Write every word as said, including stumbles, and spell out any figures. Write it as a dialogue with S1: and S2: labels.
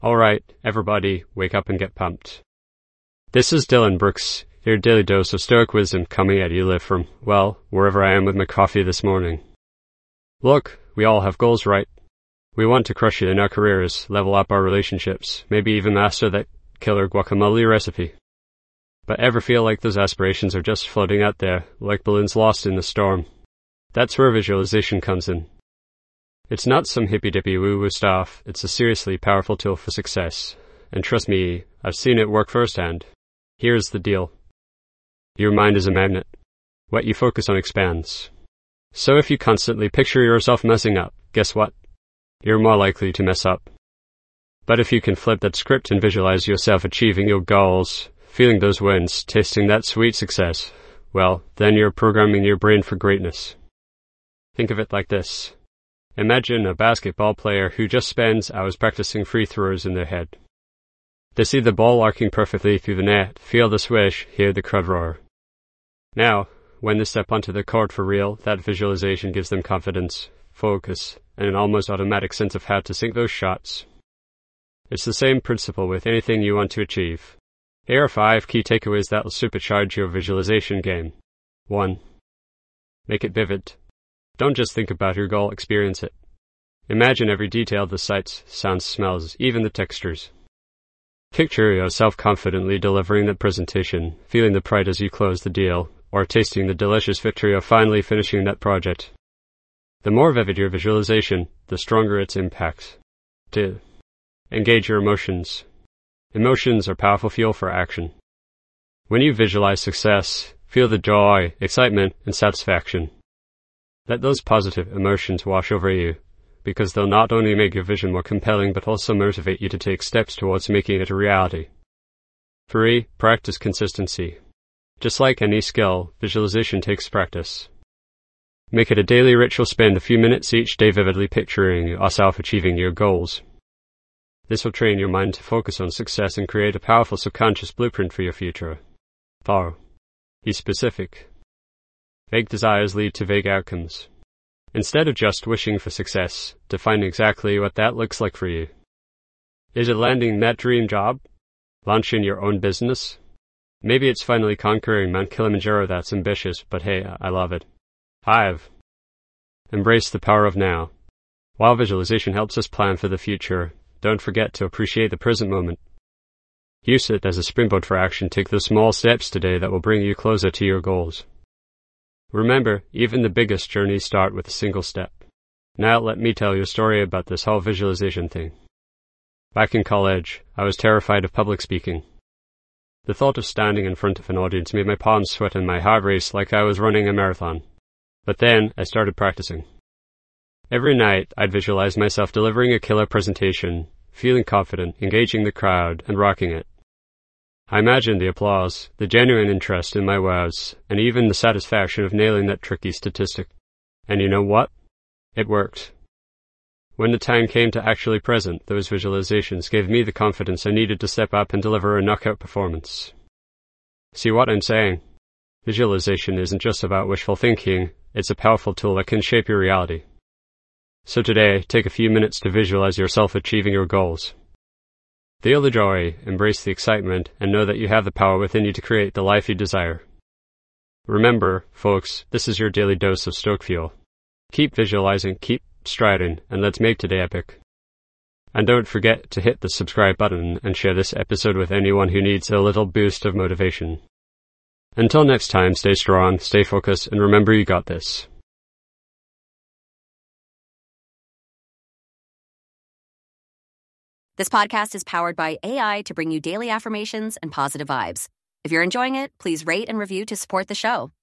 S1: Alright, everybody, wake up and get pumped. This is Dylan Brooks, your daily dose of stoic wisdom coming at you live from, well, wherever I am with my coffee this morning. Look, we all have goals, right? We want to crush it in our careers, level up our relationships, maybe even master that killer guacamole recipe. But ever feel like those aspirations are just floating out there, like balloons lost in the storm? That's where visualization comes in. It's not some hippy-dippy woo-woo stuff, it's a seriously powerful tool for success. And trust me, I've seen it work firsthand. Here's the deal. Your mind is a magnet. What you focus on expands. So if you constantly picture yourself messing up, guess what? You're more likely to mess up. But if you can flip that script and visualize yourself achieving your goals, feeling those wins, tasting that sweet success, well, then you're programming your brain for greatness. Think of it like this. Imagine a basketball player who just spends hours practicing free throws in their head. They see the ball arcing perfectly through the net, feel the swish, hear the crowd roar. Now, when they step onto the court for real, that visualization gives them confidence, focus, and an almost automatic sense of how to sink those shots. It's the same principle with anything you want to achieve. Here are five key takeaways that will supercharge your visualization game. one. Make it vivid. Don't just think about your goal, experience it. Imagine every detail, the sights, sounds, smells, even the textures. Picture yourself confidently delivering that presentation, feeling the pride as you close the deal, or tasting the delicious victory of finally finishing that project. The more vivid your visualization, the stronger its impact. two. Engage your emotions. Emotions are powerful fuel for action. When you visualize success, feel the joy, excitement, and satisfaction. Let those positive emotions wash over you, because they'll not only make your vision more compelling but also motivate you to take steps towards making it a reality. three. Practice consistency. Just like any skill, visualization takes practice. Make it a daily ritual. Spend a few minutes each day vividly picturing yourself achieving your goals. This will train your mind to focus on success and create a powerful subconscious blueprint for your future. four. Be specific. Vague desires lead to vague outcomes. Instead of just wishing for success, define exactly what that looks like for you. Is it landing that dream job? Launching your own business? Maybe it's finally conquering Mount Kilimanjaro. That's ambitious, but hey, I love it. five. Embrace the power of now. While visualization helps us plan for the future, don't forget to appreciate the present moment. Use it as a springboard for action. Take those small steps today that will bring you closer to your goals. Remember, even the biggest journeys start with a single step. Now let me tell you a story about this whole visualization thing. Back in college, I was terrified of public speaking. The thought of standing in front of an audience made my palms sweat and my heart race like I was running a marathon. But then I started practicing. Every night, I'd visualize myself delivering a killer presentation, feeling confident, engaging the crowd, and rocking it. I imagined the applause, the genuine interest in my words, and even the satisfaction of nailing that tricky statistic. And you know what? It worked. When the time came to actually present, those visualizations gave me the confidence I needed to step up and deliver a knockout performance. See what I'm saying? Visualization isn't just about wishful thinking, it's a powerful tool that can shape your reality. So today, take a few minutes to visualize yourself achieving your goals. Feel the joy, embrace the excitement, and know that you have the power within you to create the life you desire. Remember, folks, this is your daily dose of stoic fuel. Keep visualizing, keep striding, and let's make today epic. And don't forget to hit the subscribe button and share this episode with anyone who needs a little boost of motivation. Until next time, stay strong, stay focused, and remember you got this.
S2: This podcast is powered by A I to bring you daily affirmations and positive vibes. If you're enjoying it, please rate and review to support the show.